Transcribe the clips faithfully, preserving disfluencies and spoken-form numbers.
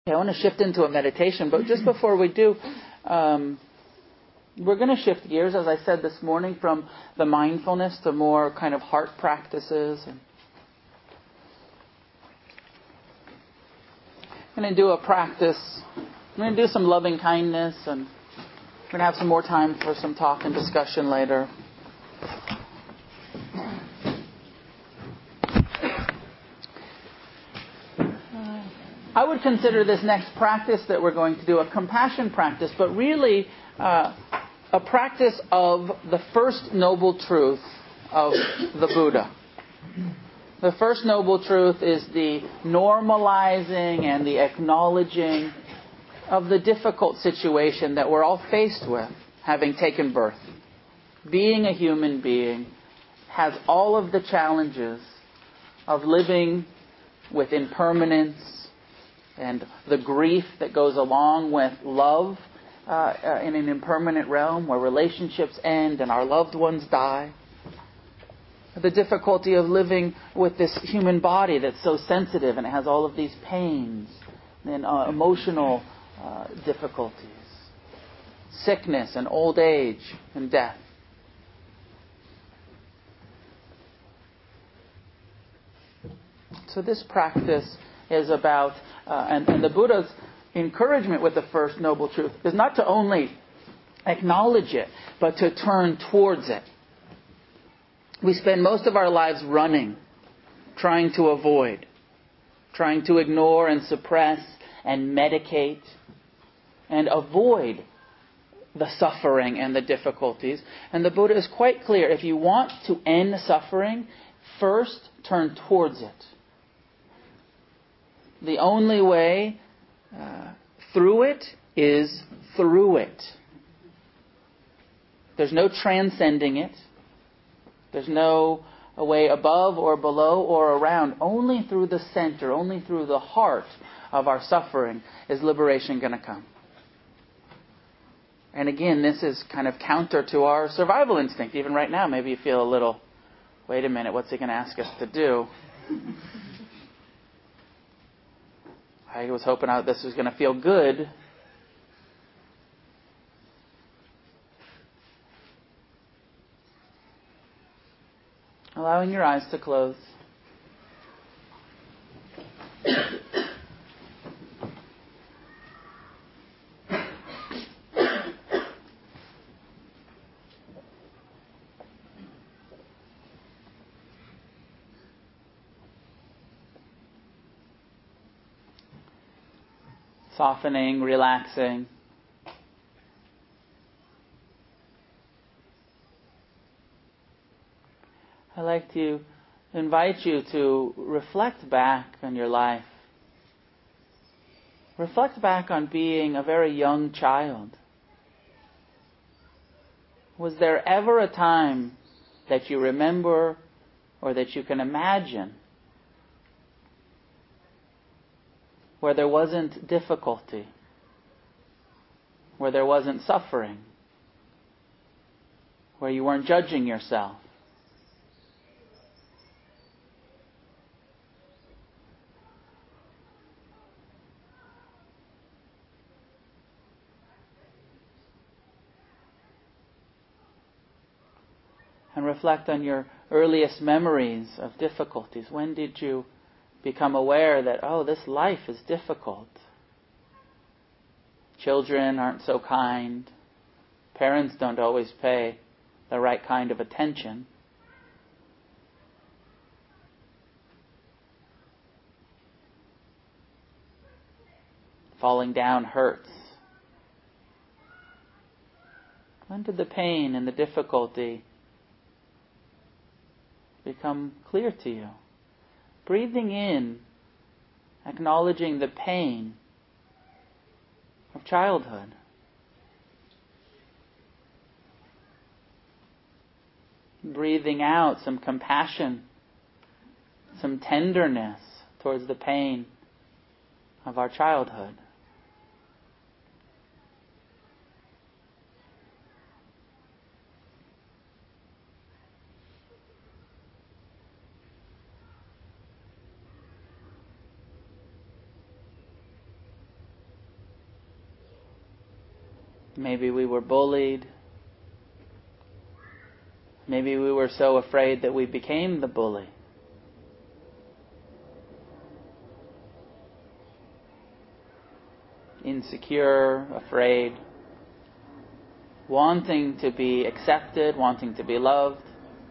I want to shift into a meditation, but just before we do, um, we're going to shift gears, as I said this morning, from the mindfulness to more kind of heart practices. And I'm going to do a practice. I'm going to do some loving kindness, and we're going to have some more time for some talk and discussion later. I would consider this next practice that we're going to do a compassion practice, but really uh, a practice of the first noble truth of the Buddha. The first noble truth is the normalizing and the acknowledging of the difficult situation that we're all faced with, having taken birth. Being a human being has all of the challenges of living with impermanence, and the grief that goes along with love uh, uh, in an impermanent realm where relationships end and our loved ones die. The difficulty of living with this human body that's so sensitive and it has all of these pains and uh, emotional uh, difficulties. Sickness and old age and death. So this practice is about, uh, and, and the Buddha's encouragement with the first noble truth is not to only acknowledge it, but to turn towards it. We spend most of our lives running, trying to avoid, trying to ignore and suppress and medicate and avoid the suffering and the difficulties. And the Buddha is quite clear, if you want to end suffering, first turn towards it. The only way uh, through it is through it. There's no transcending it. There's no a way above or below or around. Only through the center, only through the heart of our suffering is liberation going to come. And again, this is kind of counter to our survival instinct. Even right now, maybe you feel a little, wait a minute, what's he going to ask us to do? I was hoping out this was going to feel good. Allowing your eyes to close. Softening, relaxing. I'd like to invite you to reflect back on your life. Reflect back on being a very young child. Was there ever a time that you remember or that you can imagine where there wasn't difficulty, where there wasn't suffering, where you weren't judging yourself? And reflect on your earliest memories of difficulties. When did you become aware that, oh, this life is difficult? Children aren't so kind. Parents don't always pay the right kind of attention. Falling down hurts. When did the pain and the difficulty become clear to you? Breathing in, acknowledging the pain of childhood. Breathing out some compassion, some tenderness towards the pain of our childhood. Maybe we were bullied. Maybe we were so afraid that we became the bully. Insecure, afraid, wanting to be accepted, wanting to be loved.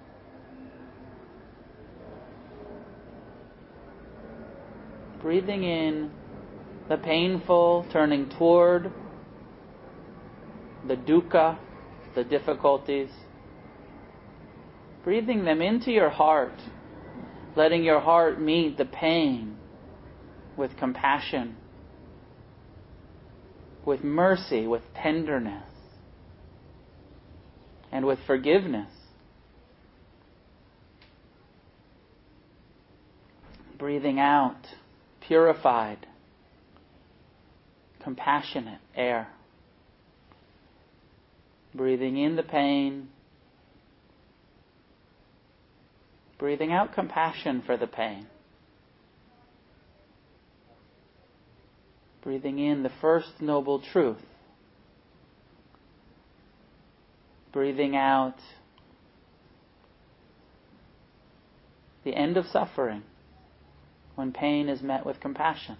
Breathing in the painful, turning toward the dukkha, the difficulties. Breathing them into your heart, letting your heart meet the pain with compassion, with mercy, with tenderness, and with forgiveness. Breathing out, purified, compassionate air. Breathing in the pain. Breathing out compassion for the pain. Breathing in the first noble truth. Breathing out the end of suffering when pain is met with compassion.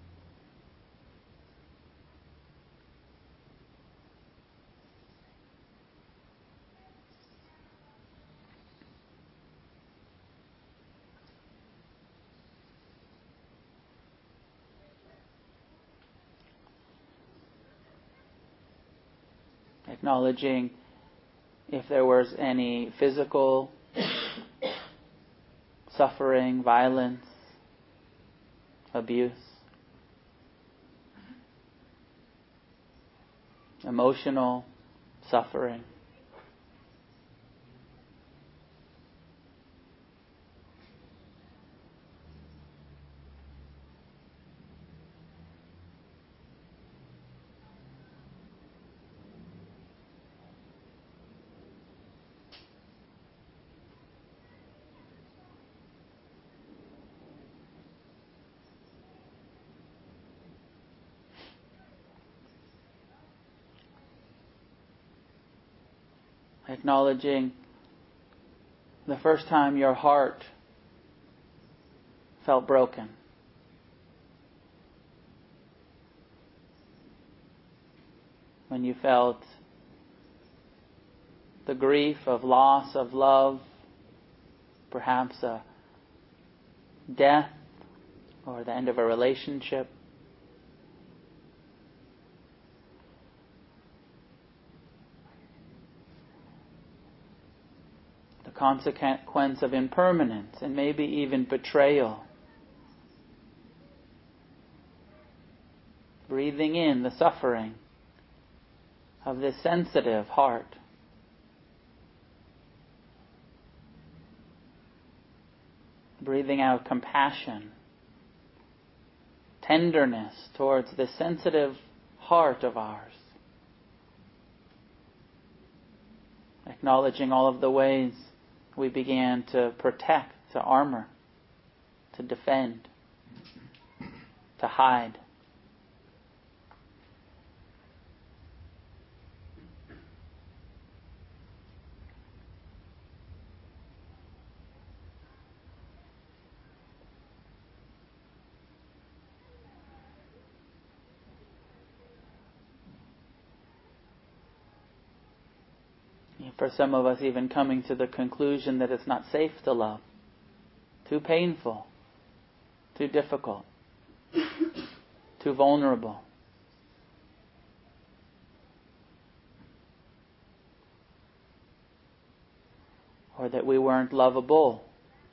Acknowledging if there was any physical suffering, violence, abuse, emotional suffering. Acknowledging the first time your heart felt broken. When you felt the grief of loss of love, perhaps a death or the end of a relationship. Consequence of impermanence and maybe even betrayal. Breathing in the suffering of this sensitive heart. Breathing out compassion, tenderness towards this sensitive heart of ours. Acknowledging all of the ways we began to protect, to armor, to defend, to hide. For some of us, even coming to the conclusion that it's not safe to love. Too painful. Too difficult. Too vulnerable. Or that we weren't lovable.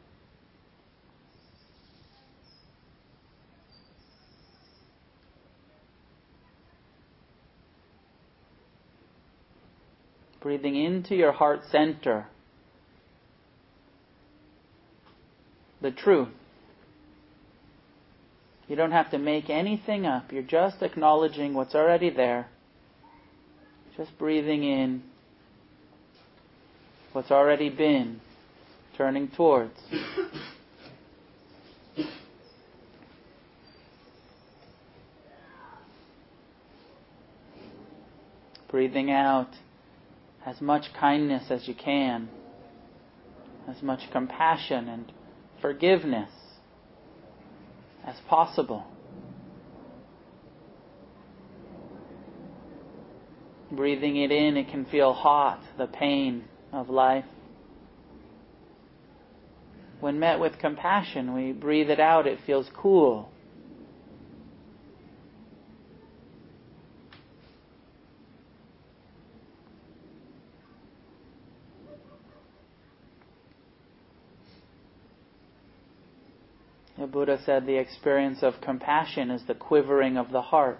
Breathing into your heart center. The truth. You don't have to make anything up. You're just acknowledging what's already there. Just breathing in what's already been, turning towards. Breathing out as much kindness as you can, as much compassion and forgiveness as possible. Breathing it in, it can feel hot, the pain of life. When met with compassion, we breathe it out, it feels cool. The Buddha said the experience of compassion is the quivering of the heart.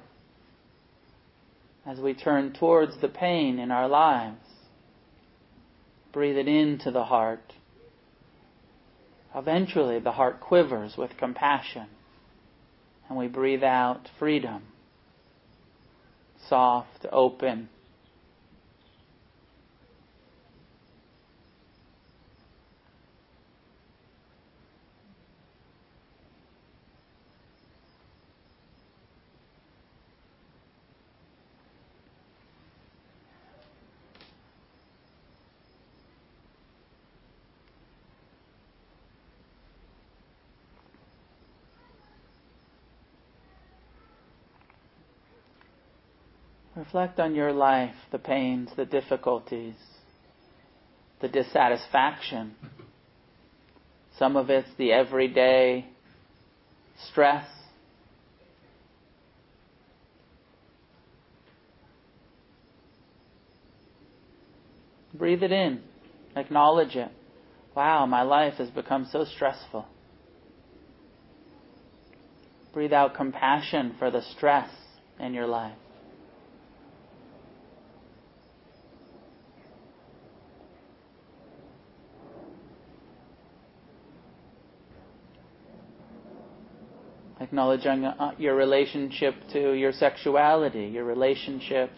As we turn towards the pain in our lives, breathe it into the heart. Eventually the heart quivers with compassion, and we breathe out freedom, soft, open. Reflect on your life, the pains, the difficulties, the dissatisfaction. Some of it's the everyday stress. Breathe it in. Acknowledge it. Wow, my life has become so stressful. Breathe out compassion for the stress in your life. Acknowledging your relationship to your sexuality, your relationships.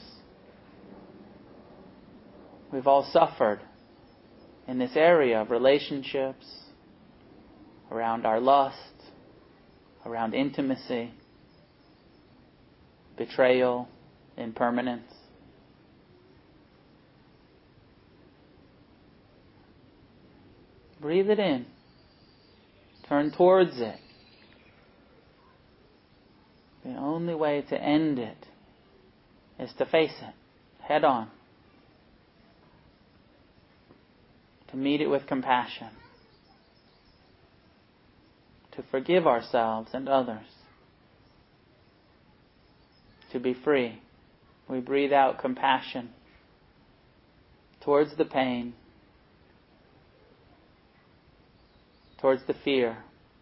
We've all suffered in this area of relationships, around our lust, around intimacy, betrayal, impermanence. Breathe it in. Turn towards it. The only way to end it is to face it head on. To meet it with compassion. To forgive ourselves and others. To be free. We breathe out compassion towards the pain, towards the fear.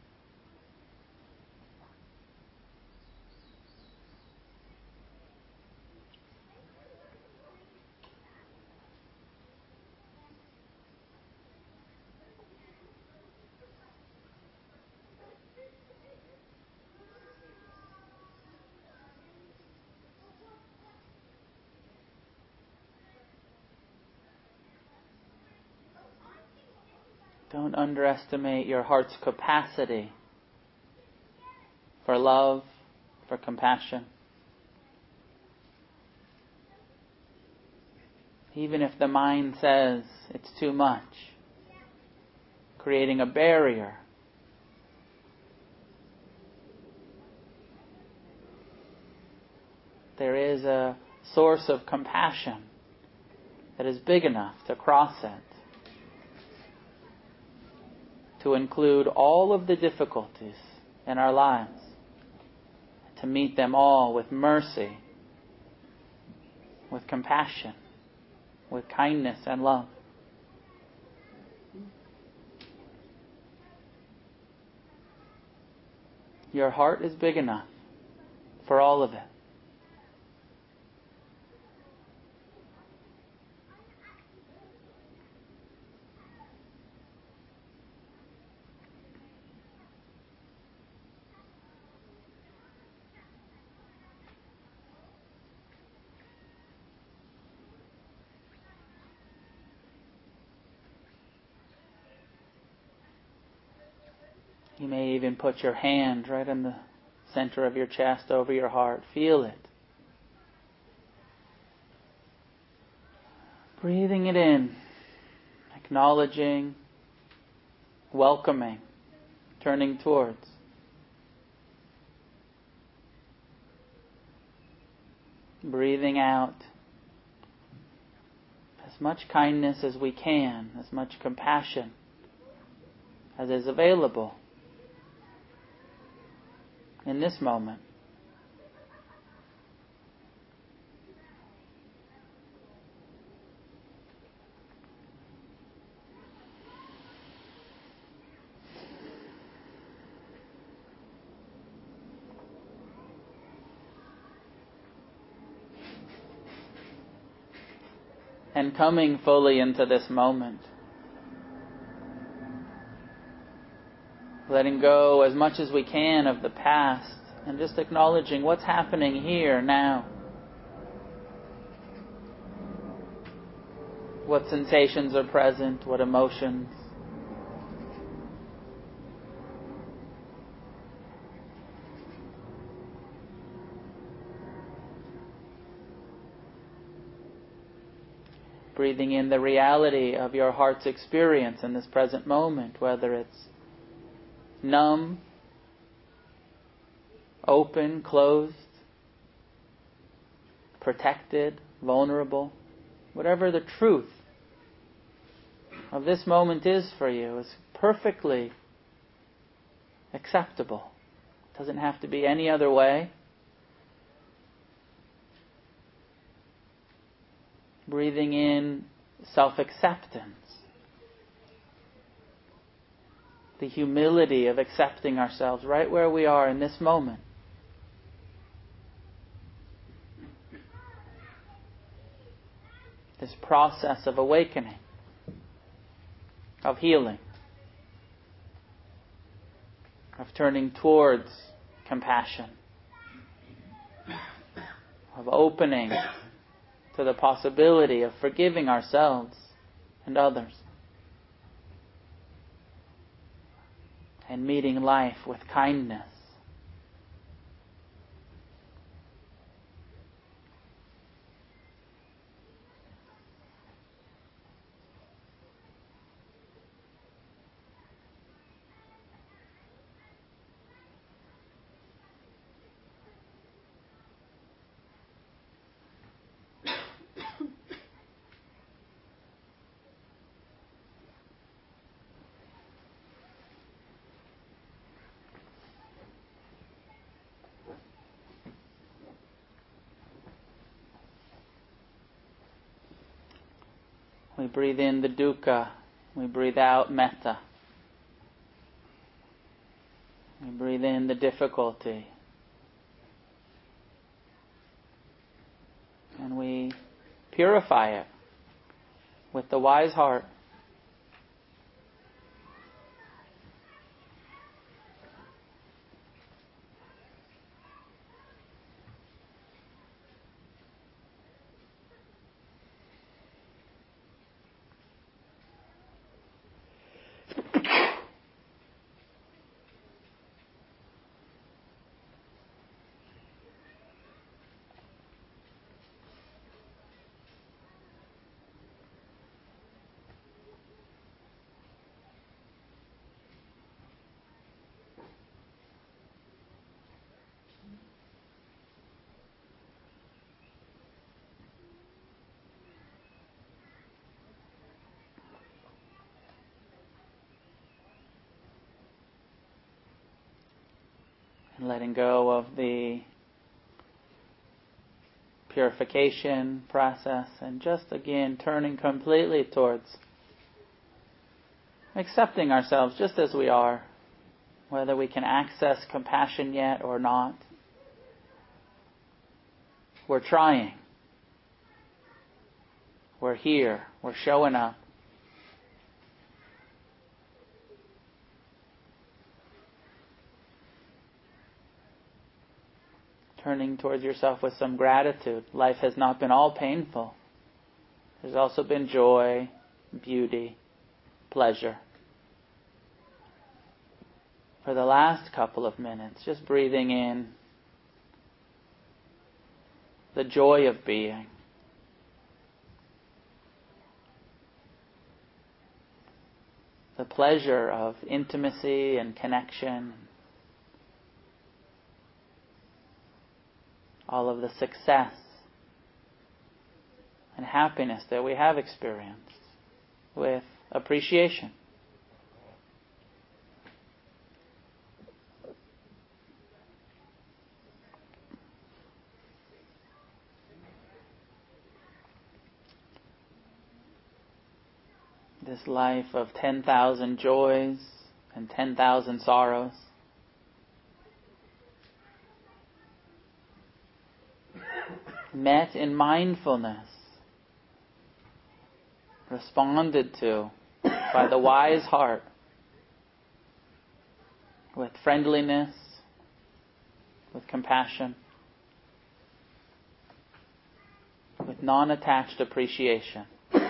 Don't underestimate your heart's capacity for love, for compassion. Even if the mind says it's too much, creating a barrier. There is a source of compassion that is big enough to cross it, to include all of the difficulties in our lives, to meet them all with mercy, with compassion, with kindness and love. Your heart is big enough for all of it. You may even put your hand right in the center of your chest over your heart. Feel it. Breathing it in, acknowledging, welcoming, turning towards. Breathing out as much kindness as we can, as much compassion as is available in this moment. And coming fully into this moment. Letting go as much as we can of the past and just acknowledging what's happening here now. What sensations are present, what emotions. Breathing in the reality of your heart's experience in this present moment, whether it's numb, open, closed, protected, vulnerable. Whatever the truth of this moment is for you is perfectly acceptable. It doesn't have to be any other way. Breathing in self-acceptance. The humility of accepting ourselves right where we are in this moment. This process of awakening, of healing, of turning towards compassion, of opening to the possibility of forgiving ourselves and others, and meeting life with kindness. We breathe in the dukkha. We breathe out metta. We breathe in the difficulty. And we purify it with the wise heart. And letting go of the purification process and just again turning completely towards accepting ourselves just as we are, whether we can access compassion yet or not. We're trying. We're here. We're showing up. Turning towards yourself with some gratitude. Life has not been all painful. There's also been joy, beauty, pleasure. For the last couple of minutes, just breathing in the joy of being. the pleasure of intimacy and connection, all of the success and happiness that we have experienced with appreciation. This life of ten thousand joys and ten thousand sorrows. Met in mindfulness, responded to by the wise heart with friendliness, with compassion, with non-attached appreciation.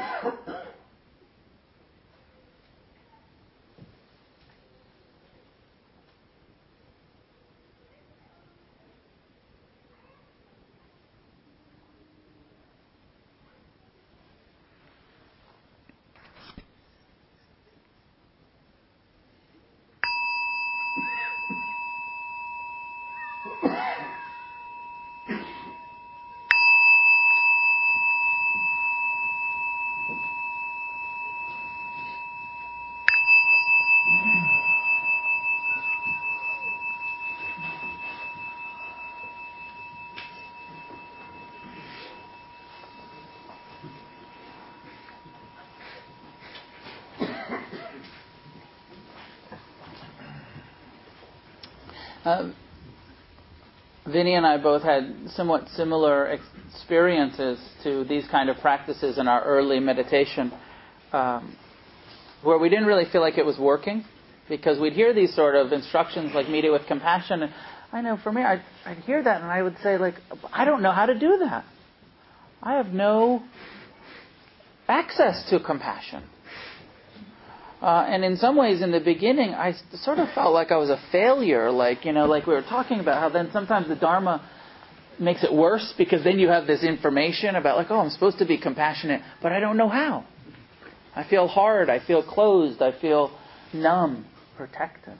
Uh, Vinny and I both had somewhat similar experiences to these kind of practices in our early meditation, um, where we didn't really feel like it was working, because we'd hear these sort of instructions like meet it with compassion, and I know for me, I'd, I'd hear that and I would say, like, I don't know how to do that. I have no access to compassion. Uh, and in some ways, in the beginning, I sort of felt like I was a failure. Like, you know, like we were talking about how then sometimes the Dharma makes it worse, because then you have this information about like, oh, I'm supposed to be compassionate, but I don't know how. I feel hard. I feel closed. I feel numb, protected.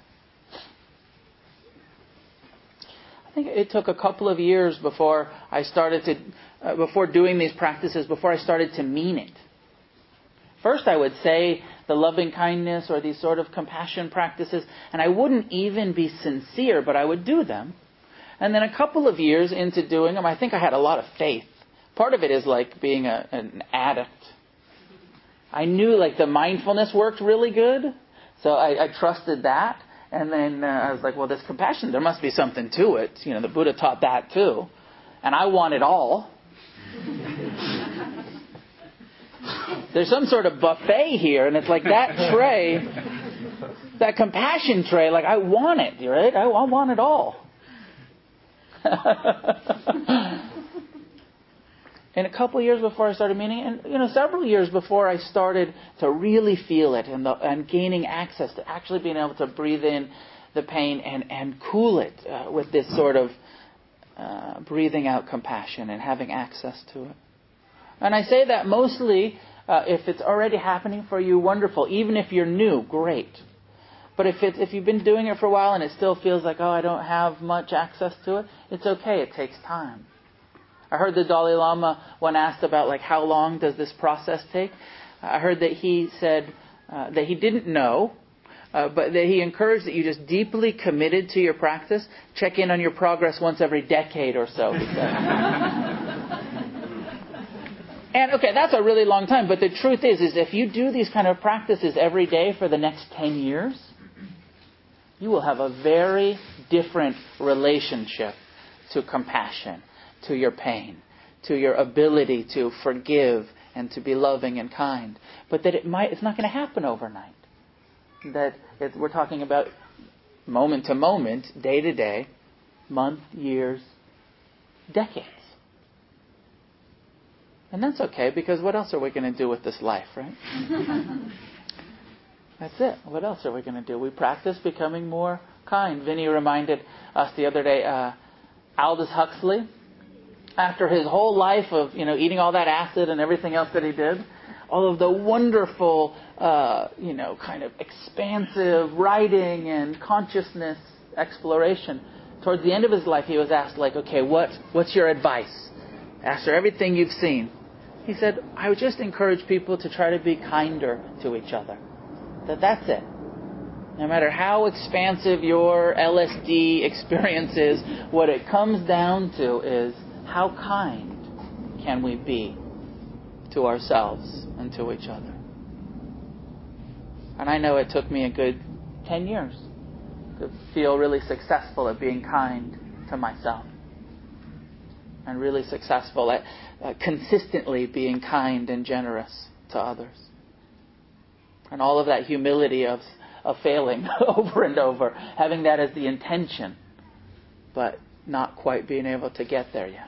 I think it took a couple of years before I started to, uh, before doing these practices, before I started to mean it. First, I would say the loving kindness or these sort of compassion practices, and I wouldn't even be sincere, but I would do them. And then a couple of years into doing them, I think I had a lot of faith. Part of it is like being a, an addict. I knew like the mindfulness worked really good, so I, I trusted that. And then uh, I was like, well, this compassion, there must be something to it. You know, the Buddha taught that too. And I want it all. There's some sort of buffet here, and it's like that tray, that compassion tray, like I want it, right? I, I want it all. And a couple of years before I started meaning, and you know, several years before I started to really feel it and, the, and gaining access to actually being able to breathe in the pain and, and cool it uh, with this sort of uh, breathing out compassion and having access to it. And I say that mostly uh, if it's already happening for you, wonderful. Even if you're new, great. But if it's, if you've been doing it for a while and it still feels like, oh, I don't have much access to it, it's okay. It takes time. I heard the Dalai Lama, when asked about like how long does this process take, I heard that he said uh, that he didn't know, uh, but that he encouraged that you just deeply committed to your practice. Check in on your progress once every decade or so, he said. And okay, that's a really long time, but the truth is, is if you do these kind of practices every day for the next ten years, you will have a very different relationship to compassion, to your pain, to your ability to forgive and to be loving and kind. But that it might, it's not going to happen overnight. That it, we're talking about moment to moment, day to day, month, years, decades. And that's okay, because what else are we going to do with this life, right? That's it. What else are we going to do? We practice becoming more kind. Vinny reminded us the other day, uh, Aldous Huxley, after his whole life of, you know, eating all that acid and everything else that he did, all of the wonderful, uh, you know, kind of expansive writing and consciousness exploration. Towards the end of his life, he was asked, like, okay, what, what's your advice? After everything you've seen. He said, I would just encourage people to try to be kinder to each other. That that's it. No matter how expansive your L S D experience is, what it comes down to is how kind can we be to ourselves and to each other. And I know it took me a good ten years to feel really successful at being kind to myself. And really successful at uh, consistently being kind and generous to others. And all of that humility of, of failing over and over, having that as the intention, but not quite being able to get there yet.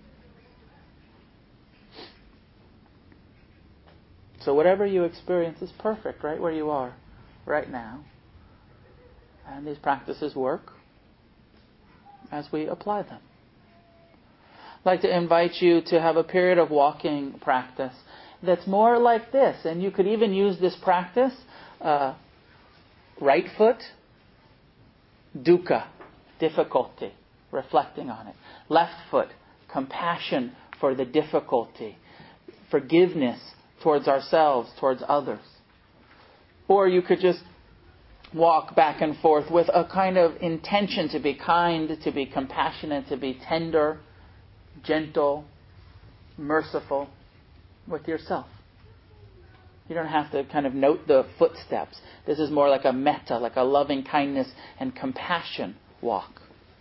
So whatever you experience is perfect right where you are, right now. And these practices work as we apply them. I'd like to invite you to have a period of walking practice that's more like this. And you could even use this practice, uh, right foot, dukkha, difficulty, reflecting on it. Left foot, compassion for the difficulty, forgiveness towards ourselves, towards others. Or you could just walk back and forth with a kind of intention to be kind, to be compassionate, to be tender, gentle, merciful with yourself. You don't have to kind of note the footsteps. This is more like a metta, like a loving kindness and compassion walk.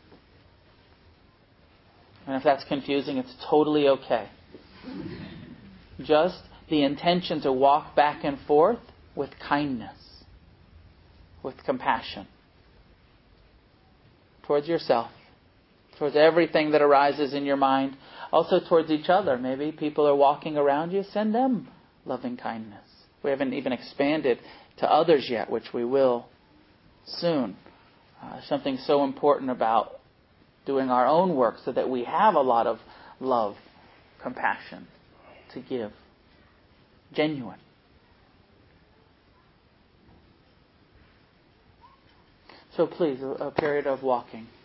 And if that's confusing, it's totally okay. Just the intention to walk back and forth with kindness, with compassion towards yourself, towards everything that arises in your mind, also towards each other. Maybe people are walking around you, send them loving kindness. We haven't even expanded to others yet, which we will soon. Uh, something so important about doing our own work so that we have a lot of love, compassion to give. Genuine. So please, a, a period of walking.